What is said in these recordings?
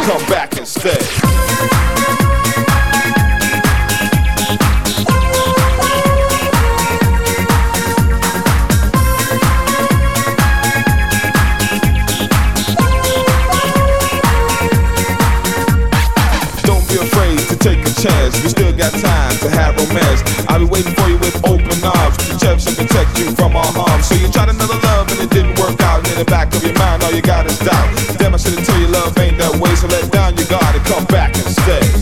come back and stay. Take a chance, we still got time to have romance. I'll be waiting for you with open arms to cherish and protect you from all harm. So you tried another love and it didn't work out, and in the back of your mind all you got is doubt. Damn, I should've told you love ain't that way, so let down your guard and come back and stay.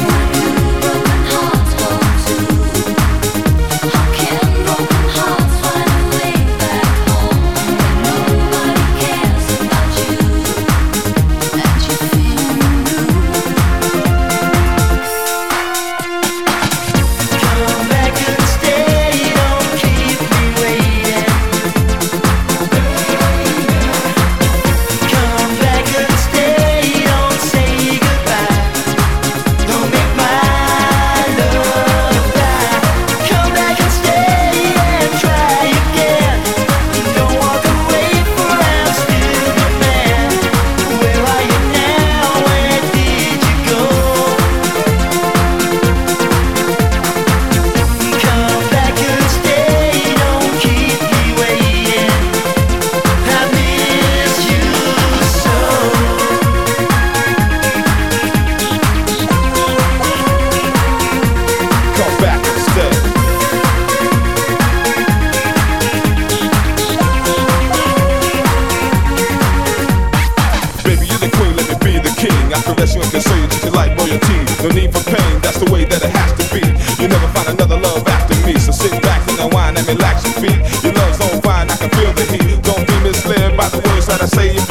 No need for pain, that's the way that it has to be. You never find another love after me, so sit back and unwind and relax your feet. Your love's on fire, I can feel the heat. Don't be misled by the words that I say.